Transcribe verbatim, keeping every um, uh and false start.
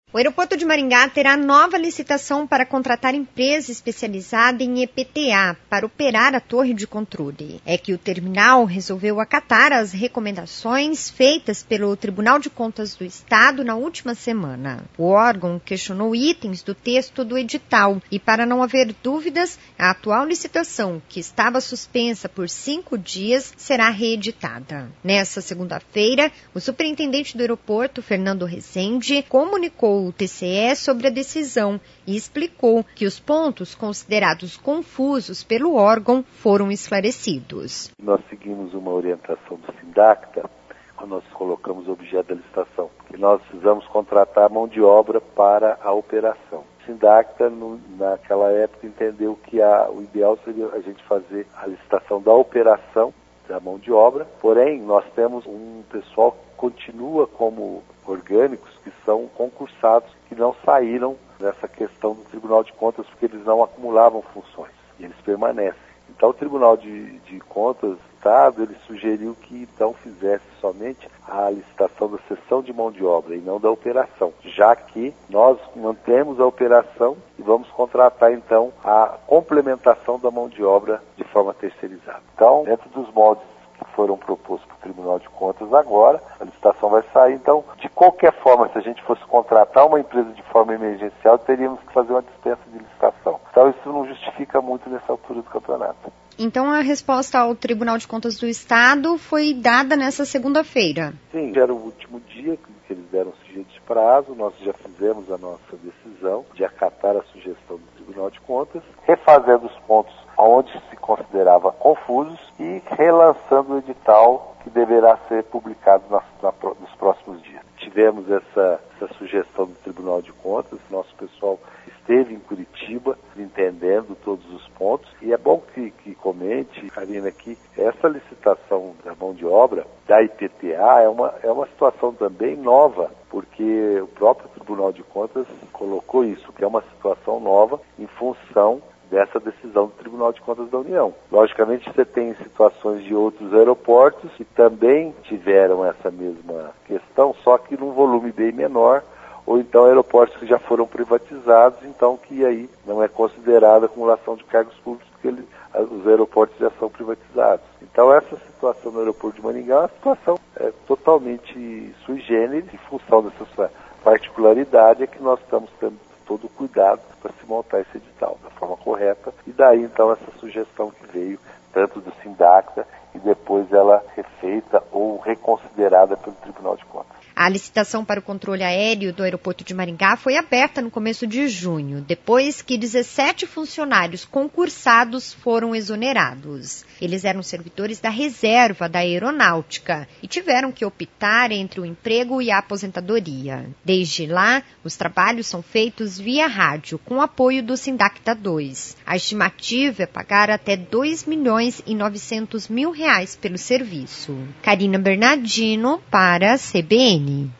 O aeroporto de Maringá terá nova licitação para contratar empresa especializada em E P T A para operar a torre de controle. É que o terminal resolveu acatar as recomendações feitas pelo Tribunal de Contas do Estado na última semana. O órgão questionou itens do texto do edital e, para não haver dúvidas, a atual licitação, que estava suspensa por cinco dias, será reeditada. Nessa segunda-feira, o superintendente do aeroporto, Fernando Rezende, comunicou o T C E sobre a decisão e explicou que os pontos considerados confusos pelo órgão foram esclarecidos. Nós seguimos uma orientação do SINDACTA quando nós colocamos o objeto da licitação, que nós precisamos contratar mão de obra para a operação. O SINDACTA, no, naquela época, entendeu que a, o ideal seria a gente fazer a licitação da operação da mão de obra, porém nós temos um pessoal que continua como orgânicos que são concursados, que não saíram dessa questão do Tribunal de Contas porque eles não acumulavam funções, e eles permanecem. Então o Tribunal de, de Contas do Estado, ele sugeriu que então fizesse somente a licitação da cessão de mão de obra e não da operação, já que nós mantemos a operação e vamos contratar então a complementação da mão de obra de forma terceirizada. Então, dentro dos moldes que foram propostos para o Tribunal de Contas agora, a licitação vai sair. Então, de qualquer forma, se a gente fosse contratar uma empresa de forma emergencial, teríamos que fazer uma dispensa de licitação. Então, isso não justifica muito nessa altura do campeonato. Então, a resposta ao Tribunal de Contas do Estado foi dada nessa segunda-feira. Sim, já era o último dia que eles deram sujeito de prazo, nós já fizemos a nossa decisão de acatar a sugestão do Tribunal de Contas, refazendo os pontos onde se considerava confusos e relançando o edital que deverá ser publicado na, na, nos próximos dias. Tivemos essa, essa sugestão do Tribunal de Contas, nosso pessoal esteve em Curitiba entendendo todos os pontos, e é bom que, que comente, Karina, que essa licitação da mão de obra da I P T A é uma, é uma situação também nova, porque o próprio Tribunal de Contas colocou isso, que é uma situação nova em função dessa decisão do Tribunal de Contas da União. Logicamente, você tem situações de outros aeroportos que também tiveram essa mesma questão, só que num volume bem menor, ou então aeroportos que já foram privatizados, então que aí não é considerada acumulação de cargos públicos, porque ele, os aeroportos já são privatizados. Então essa situação no aeroporto de Maringá é uma situação é, totalmente sui generis, em função dessa particularidade é que nós estamos tendo todo o cuidado para se montar esse edital da forma correta, e daí então essa sugestão que veio tanto do SINDACTA e depois ela refeita ou reconsiderada pelo Tribunal de Contas. A licitação para o controle aéreo do aeroporto de Maringá foi aberta no começo de junho, depois que dezessete funcionários concursados foram exonerados. Eles eram servidores da reserva da aeronáutica e tiveram que optar entre o emprego e a aposentadoria. Desde lá, os trabalhos são feitos via rádio, com apoio do SINDACTA dois. A estimativa é pagar até dois milhões e novecentos mil reais pelo serviço. Karina Bernardino para a C B N.